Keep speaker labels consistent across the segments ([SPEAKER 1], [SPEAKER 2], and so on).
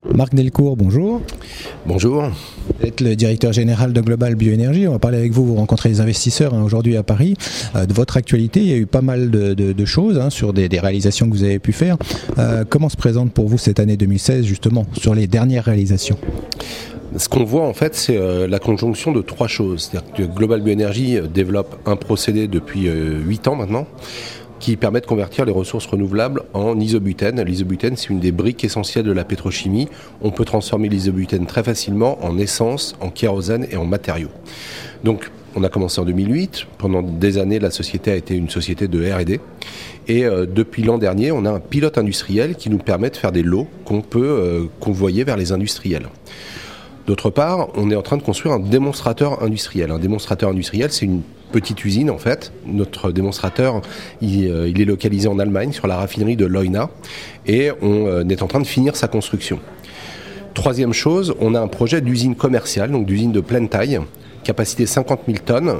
[SPEAKER 1] Marc Delcourt, bonjour.
[SPEAKER 2] Bonjour.
[SPEAKER 1] Vous êtes le directeur général de Global Bioénergie. On va parler avec vous, vous rencontrez les investisseurs aujourd'hui à Paris. De votre actualité, il y a eu pas mal de choses sur des réalisations que vous avez pu faire. Comment se présente pour vous cette année 2016 justement sur les dernières réalisations ?
[SPEAKER 2] Ce qu'on voit en fait, c'est la conjonction de trois choses. C'est-à-dire que Global Bioénergie développe un procédé depuis 8 ans maintenant, qui permet de convertir les ressources renouvelables en isobutène. L'isobutène, c'est une des briques essentielles de la pétrochimie. On peut transformer l'isobutène très facilement en essence, en kérosène et en matériaux. Donc, on a commencé en 2008. Pendant des années, la société a été une société de R&D. Et depuis l'an dernier, on a un pilote industriel qui nous permet de faire des lots qu'on peut convoyer vers les industriels. D'autre part, on est en train de construire un démonstrateur industriel. Un démonstrateur industriel, c'est une petite usine en fait. Notre démonstrateur, il est localisé en Allemagne sur la raffinerie de Leuna et on est en train de finir sa construction. Troisième chose, on a un projet d'usine commerciale, donc d'usine de pleine taille, capacité 50 000 tonnes,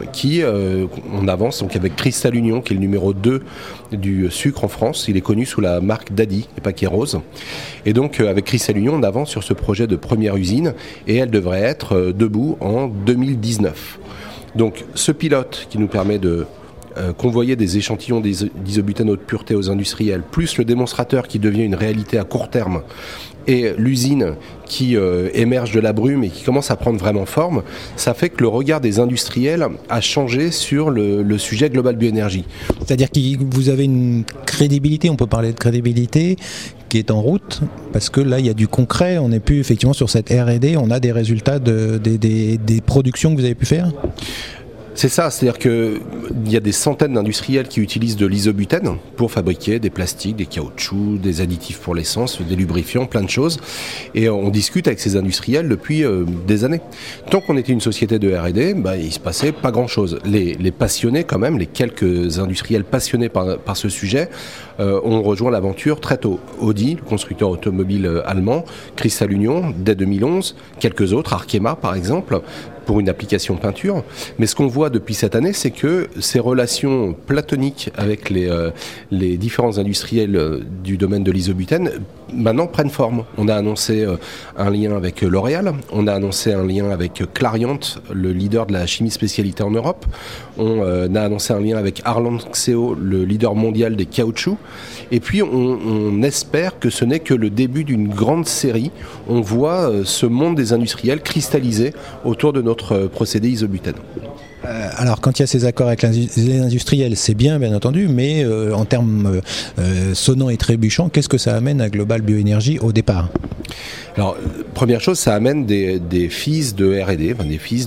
[SPEAKER 2] on avance donc avec Cristal Union, qui est le numéro 2 du sucre en France. Il est connu sous la marque Daddy, et Paquet Rose. Et donc avec Cristal Union, on avance sur ce projet de première usine et elle devrait être debout en 2019. Donc ce pilote qui nous permet de convoyer des échantillons d'isobutène haute pureté aux industriels, plus le démonstrateur qui devient une réalité à court terme, et l'usine qui émerge de la brume et qui commence à prendre vraiment forme, ça fait que le regard des industriels a changé sur le sujet Global Bioénergie.
[SPEAKER 1] C'est-à-dire que vous avez une crédibilité, on peut parler de crédibilité, qui est en route, parce que là il y a du concret, on n'est plus effectivement sur cette R&D, on a des résultats des productions que vous avez pu faire ?
[SPEAKER 2] C'est ça, c'est-à-dire qu'il y a des centaines d'industriels qui utilisent de l'isobutène pour fabriquer des plastiques, des caoutchoucs, des additifs pour l'essence, des lubrifiants, plein de choses. Et on discute avec ces industriels depuis des années. Tant qu'on était une société de R&D, il se passait pas grand-chose. Les passionnés quand même, les quelques industriels passionnés par ce sujet, ont rejoint l'aventure très tôt. Audi, le constructeur automobile allemand, Cristal Union, dès 2011, quelques autres, Arkema par exemple, pour une application peinture. Mais ce qu'on voit depuis cette année, c'est que ces relations platoniques avec les différents industriels du domaine de l'isobutène, maintenant prennent forme. On a annoncé un lien avec L'Oréal, on a annoncé un lien avec Clariant, le leader de la chimie spécialité en Europe, on a annoncé un lien avec Arlan Xeo, le leader mondial des caoutchoucs, et puis on espère que ce n'est que le début d'une grande série. On voit ce monde des industriels cristallisé autour de notre procédé isobutène.
[SPEAKER 1] Alors quand il y a ces accords avec les industriels, c'est bien entendu, mais en termes sonnants et trébuchants, qu'est-ce que ça amène à Global Bioénergie au départ ?
[SPEAKER 2] Alors, première chose, ça amène des phases de R&D, des phases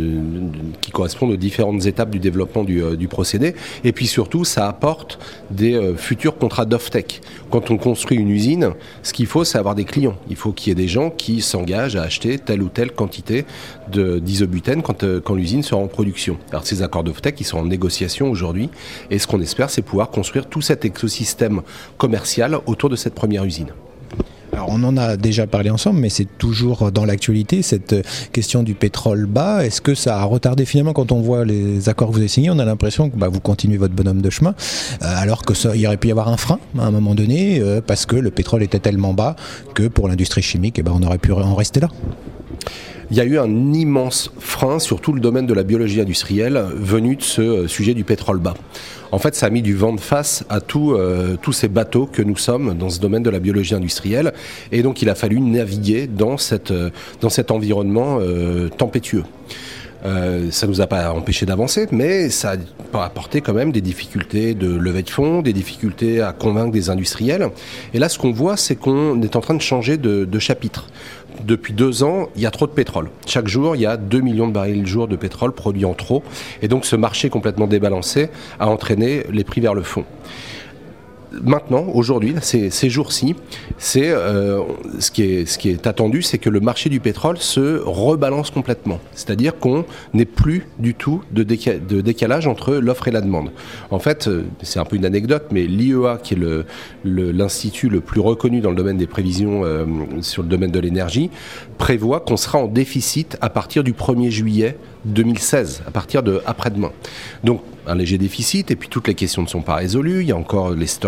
[SPEAKER 2] qui correspondent aux différentes étapes du développement du procédé. Et puis surtout, ça apporte des futurs contrats d'off-tech. Quand on construit une usine, ce qu'il faut, c'est avoir des clients. Il faut qu'il y ait des gens qui s'engagent à acheter telle ou telle quantité d'isobutène quand l'usine sera en production. Alors, ces accords d'off-tech, ils sont en négociation aujourd'hui. Et ce qu'on espère, c'est pouvoir construire tout cet écosystème commercial autour de cette première usine.
[SPEAKER 1] Alors on en a déjà parlé ensemble, mais c'est toujours dans l'actualité, cette question du pétrole bas. Est-ce que ça a retardé finalement, quand on voit les accords que vous avez signés, on a l'impression que vous continuez votre bonhomme de chemin, alors qu'il aurait pu y avoir un frein à un moment donné, parce que le pétrole était tellement bas que pour l'industrie chimique, on aurait pu en rester là.
[SPEAKER 2] Il y a eu un immense frein sur tout le domaine de la biologie industrielle venu de ce sujet du pétrole bas. En fait, ça a mis du vent de face à tous ces bateaux que nous sommes dans ce domaine de la biologie industrielle. Et donc, il a fallu naviguer dans cet environnement tempétueux. Ça nous a pas empêché d'avancer, mais ça a apporté quand même des difficultés de levée de fonds, des difficultés à convaincre des industriels. Et là, ce qu'on voit, c'est qu'on est en train de changer de chapitre. Depuis 2 ans, il y a trop de pétrole. Chaque jour, il y a 2 millions de barils le jour de pétrole produits en trop. Et donc, ce marché complètement débalancé a entraîné les prix vers le fond. Maintenant, aujourd'hui, ces jours-ci, ce qui est attendu, c'est que le marché du pétrole se rebalance complètement. C'est-à-dire qu'on n'est plus du tout de décalage entre l'offre et la demande. En fait, c'est un peu une anecdote, mais l'IEA, qui est l'institut le plus reconnu dans le domaine des prévisions sur le domaine de l'énergie, prévoit qu'on sera en déficit à partir du 1er juillet 2016, à partir de après-demain. Donc, un léger déficit, et puis toutes les questions ne sont pas résolues. Il y a encore les stocks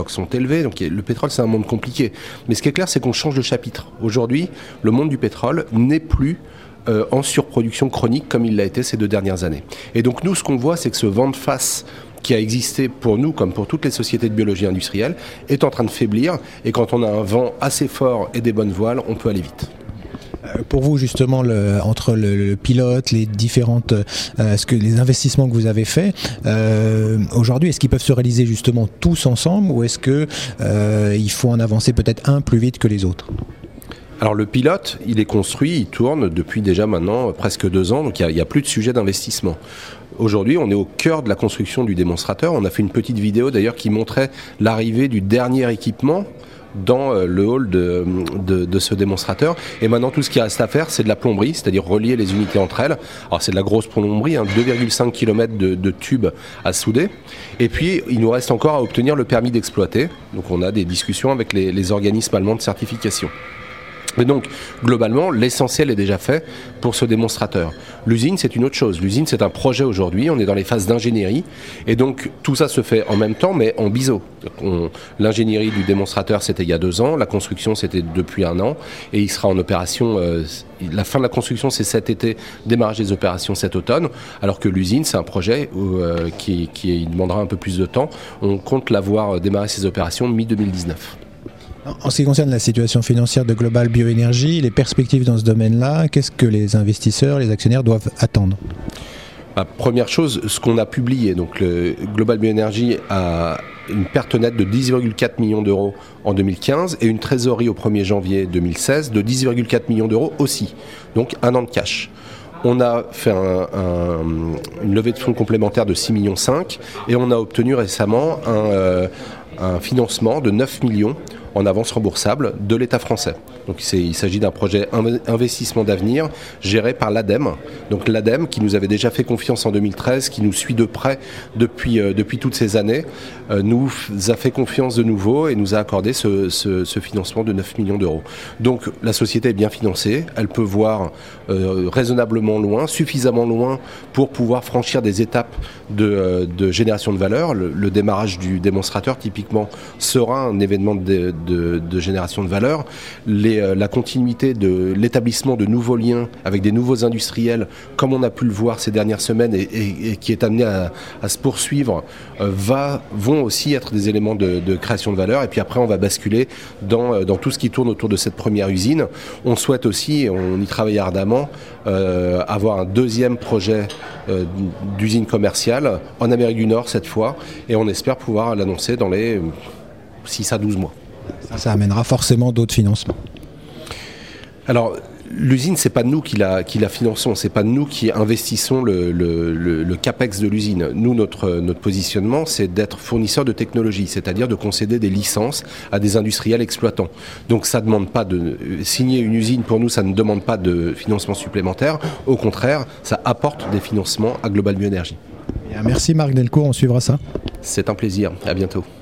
[SPEAKER 2] stocks sont élevés. Donc le pétrole, c'est un monde compliqué. Mais ce qui est clair, c'est qu'on change de chapitre. Aujourd'hui, le monde du pétrole n'est plus en surproduction chronique comme il l'a été ces 2 dernières années. Et donc nous, ce qu'on voit, c'est que ce vent de face qui a existé pour nous, comme pour toutes les sociétés de biologie industrielle, est en train de faiblir. Et quand on a un vent assez fort et des bonnes voiles, on peut aller vite.
[SPEAKER 1] Pour vous, justement, entre le pilote, les différentes, les investissements que vous avez faits, aujourd'hui, est-ce qu'ils peuvent se réaliser justement tous ensemble, ou est-ce que il faut en avancer peut-être un plus vite que les autres ?
[SPEAKER 2] Alors le pilote, il est construit, il tourne depuis déjà maintenant presque 2 ans, donc il n'y a plus de sujet d'investissement. Aujourd'hui, on est au cœur de la construction du démonstrateur. On a fait une petite vidéo d'ailleurs qui montrait l'arrivée du dernier équipement dans le hall de ce démonstrateur. Et maintenant, tout ce qui reste à faire, c'est de la plomberie, c'est-à-dire relier les unités entre elles. Alors c'est de la grosse plomberie, 2,5 km de tubes à souder. Et puis, il nous reste encore à obtenir le permis d'exploiter. Donc on a des discussions avec les organismes allemands de certification. Mais donc, globalement, l'essentiel est déjà fait pour ce démonstrateur. L'usine, c'est une autre chose. L'usine, c'est un projet aujourd'hui. On est dans les phases d'ingénierie. Et donc, tout ça se fait en même temps, mais en biseau. L'ingénierie du démonstrateur, c'était il y a 2 ans. La construction, c'était depuis 1 an. Et il sera en opération... la fin de la construction, c'est cet été. Démarrage des opérations cet automne. Alors que l'usine, c'est un projet qui demandera un peu plus de temps. On compte l'avoir démarré ses opérations mi-2019.
[SPEAKER 1] En ce qui concerne la situation financière de Global Bioénergie, les perspectives dans ce domaine-là, qu'est-ce que les investisseurs, les actionnaires doivent attendre ?
[SPEAKER 2] Première chose, ce qu'on a publié, donc le Global Bioénergie a une perte nette de 10,4 millions d'euros en 2015 et une trésorerie au 1er janvier 2016 de 10,4 millions d'euros aussi, donc 1 an de cash. On a fait une levée de fonds complémentaire de 6,5 millions et on a obtenu récemment un financement de 9 millions en avance remboursable de l'État français. Donc il s'agit d'un projet investissement d'avenir géré par l'ADEME. Donc l'ADEME qui nous avait déjà fait confiance en 2013, qui nous suit de près depuis toutes ces années, nous a fait confiance de nouveau et nous a accordé ce financement de 9 millions d'euros. Donc la société est bien financée, elle peut voir raisonnablement loin, suffisamment loin pour pouvoir franchir des étapes de génération de valeur. Le démarrage du démonstrateur typiquement sera un événement de génération de valeur. La continuité de l'établissement de nouveaux liens avec des nouveaux industriels, comme on a pu le voir ces dernières semaines et qui est amené à se poursuivre, vont aussi être des éléments de création de valeur. Et puis après, on va basculer dans tout ce qui tourne autour de cette première usine. On souhaite aussi, et on y travaille ardemment, avoir un deuxième projet d'usine commerciale en Amérique du Nord cette fois. Et on espère pouvoir l'annoncer dans les 6 à 12 mois.
[SPEAKER 1] Ça amènera forcément d'autres financements.
[SPEAKER 2] Alors, l'usine, c'est pas nous qui la finançons, c'est pas nous qui investissons le capex de l'usine. Nous, notre positionnement, c'est d'être fournisseur de technologie, c'est-à-dire de concéder des licences à des industriels exploitants. Donc, ça demande pas de signer une usine. Pour nous, ça ne demande pas de financement supplémentaire. Au contraire, ça apporte des financements à Global Bioénergie.
[SPEAKER 1] Merci Marc Delcourt, on suivra ça.
[SPEAKER 2] C'est un plaisir. À bientôt.